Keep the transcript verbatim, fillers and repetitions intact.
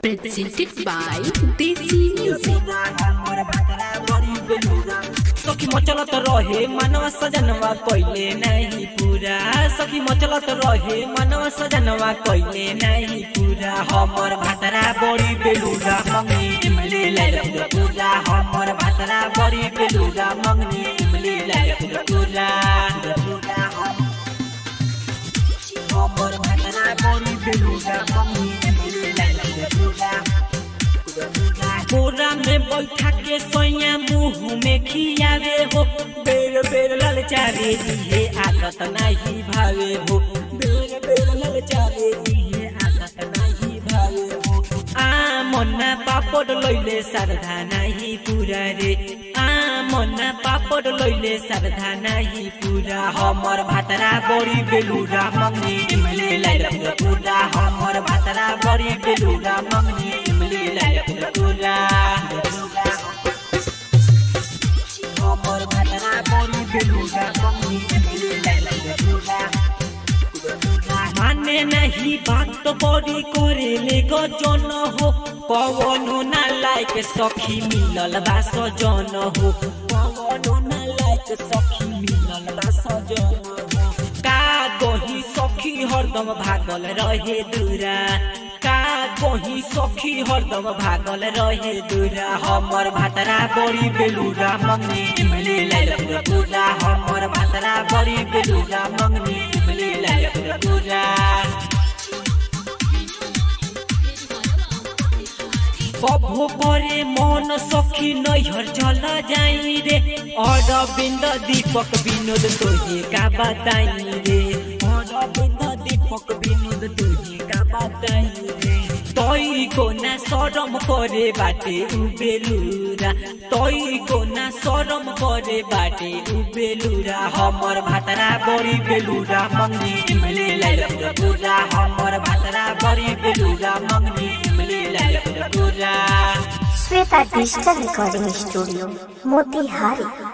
presented by Desi Music। सखी मचलत रहे मनवा सजनवा कोइले नहीं पूरा, सखी मचलत रहे मनवा सजनवा कोइले नहीं पूरा। हमर भातरा बड़ी बेलुरा मंगनी इमली लाइल पूरा, हमर भातरा बड़ी बेलुरा मंगनी इमली लाइल पूरा। हमर भातरा बड़ी बेलुरा मंगनी इमली लाइल पूरा। बोरा में बैठा के सोया मुँह में खियावे हो, बेर बेर ललचावे दिए आदत नहीं भावे हो, बेर बेर ललचावे दिए आदत नहीं भावे हो। आ मन्ना पापड़ लइले श्रद्धा नहीं पूरा रे, आ मन्ना पापड़ लइले श्रद्धा नहीं पूरा। हमर भातरा बड़ी बेलुरा मंगनी इमली लाइल पूरा, हमर भातरा बड़ी बेलुरा मंगनी इमली लाइल पूरा। हमर भातरा बड़ी बेलुरा मंगनी इमली लाइल पूरा। माने नहीं बात तो बड़ी करेले गजन हो, पवनो ना लायक सखी मिलल बा सजन हो, पवनो ना लायक सखी मिलल बा सजन हो। का गोही सखी हरदम भागल रहे दूरा, का गोही सखी हरदम भागल रहे दूरा। हमर भातरा बड़ी बेलुरा मंगनी इमली लाइल पूरा, हमर भातरा बड़ी बेलुरा मंगनी इमली लाइल पूरा। कभो करे मन सखी नैहर चल जाई रे, अरविंद दीपक विनोद तोहे का बताई रे, अरविंद दीपक विनोद तोहे का बताई रे। तोई को ना शरम करे बाटे उबेलुरा, तोई को ना शरम करे बाटे उबेलुरा। हमर भातरा बड़ी बेलुरा मंगनी इमली लाइल पूरा, हमर भातरा बड़ी बेलुरा मंगनी इमली लाइल पूरा। Shweta digital recording studio Motihari.